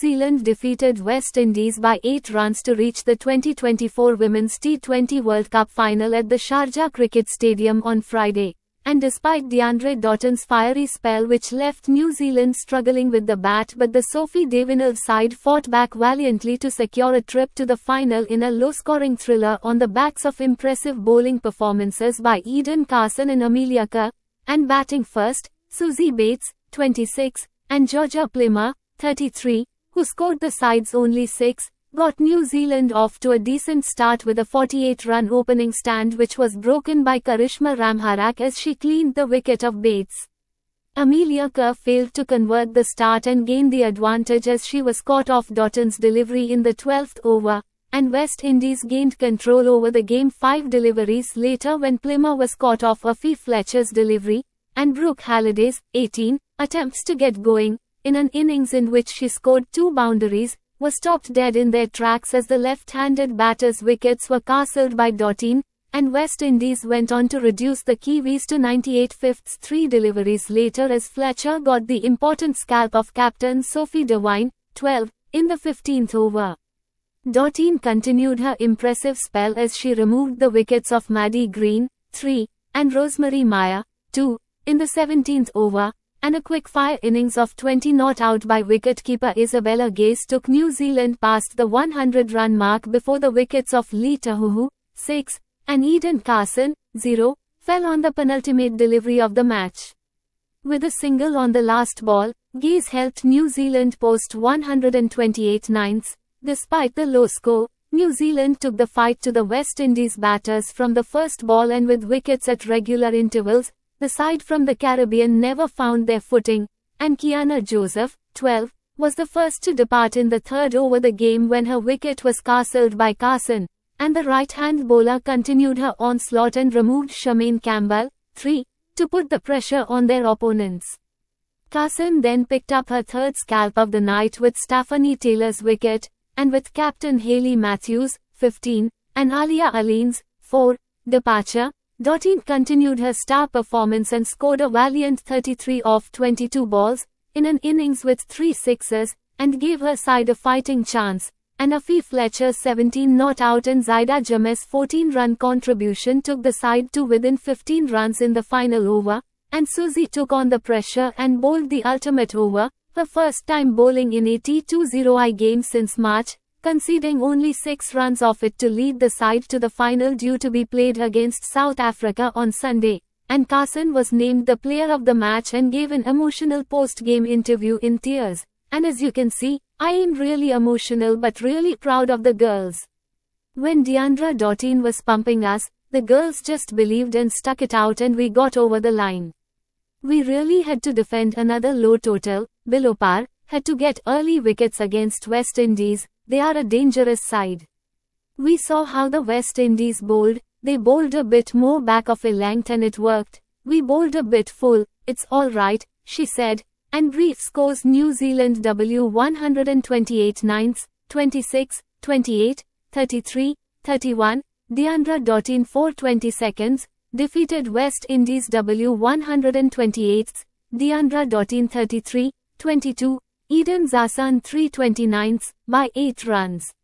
Zealand defeated West Indies by 8 runs to reach the 2024 Women's T20 World Cup final at the Sharjah Cricket Stadium on Friday. And despite Deandra Doughton's fiery spell which left New Zealand struggling with the bat, but the Sophie Devenel side fought back valiantly to secure a trip to the final in a low-scoring thriller on the backs of impressive bowling performances by Eden Carson and Amelia Kerr, and batting first, Suzie Bates, 26, and Georgia Plummer, 33, who scored the side's only 6, got New Zealand off to a decent start with a 48-run opening stand which was broken by Karishma Ramharak as she cleaned the wicket of Bates. Amelia Kerr failed to convert the start and gained the advantage as she was caught off Doughton's delivery in the 12th over, and West Indies gained control over the game 5 deliveries later when Plummer was caught off Effie Fletcher's delivery, and Brooke Halliday's, 18, attempts to get going, in an innings in which she scored 2 boundaries, were stopped dead in their tracks as the left-handed batter's wickets were castled by Doughton, and West Indies went on to reduce the Kiwis to 98 fifths 3 deliveries later as Fletcher got the important scalp of captain Sophie Devine, 12, in the 15th over. Doughton continued her impressive spell as she removed the wickets of Maddie Green, 3, and Rosemary Meyer, 2, in the 17th over, and a quick-fire innings of 20 not out by wicketkeeper Isabella Gaze took New Zealand past the 100-run mark before the wickets of Lee Tahuhu, 6, and Eden Carson, 0, fell on the penultimate delivery of the match. With a single on the last ball, Gaze helped New Zealand post 128 ninths. Despite the low score, New Zealand took the fight to the West Indies batters from the first ball, and with wickets at regular intervals, the side from the Caribbean never found their footing, and Kiana Joseph, 12, was the first to depart in the 3rd over the game when her wicket was castled by Carson, and the right-hand bowler continued her onslaught and removed Charmaine Campbell, 3, to put the pressure on their opponents. Carson then picked up her 3rd scalp of the night with Stephanie Taylor's wicket, and with captain Hayley Matthews, 15, and Alia Ali's, 4, departure, Doughton continued her star performance and scored a valiant 33 off 22 balls, in an innings with 3 sixes, and gave her side a fighting chance, and Effie Fletcher's 17 not out and Zaida Jammeh's 14-run contribution took the side to within 15 runs in the final over, and Suzie took on the pressure and bowled the ultimate over, her first time bowling in a T20I game since March, conceding only 6 runs off it to lead the side to the final due to be played against South Africa on Sunday, and Carson was named the player of the match and gave an emotional post-game interview in tears. And as you can see, I am really emotional but really proud of the girls. When Deandra Doughton was pumping us, the girls just believed and stuck it out and we got over the line. We really had to defend another low total, below par, had to get early wickets against West Indies. They are a dangerous side. We saw how the West Indies bowled. They bowled a bit more back of a length and it worked. We bowled a bit full. It's alright, she said. And brief scores: New Zealand W 128 ninths, 26, 28, 33, 31. Deandra Doughton 420 seconds, defeated West Indies W 128ths, Deandra Doughton 33, 22. Eden Carson 329 by 8 runs.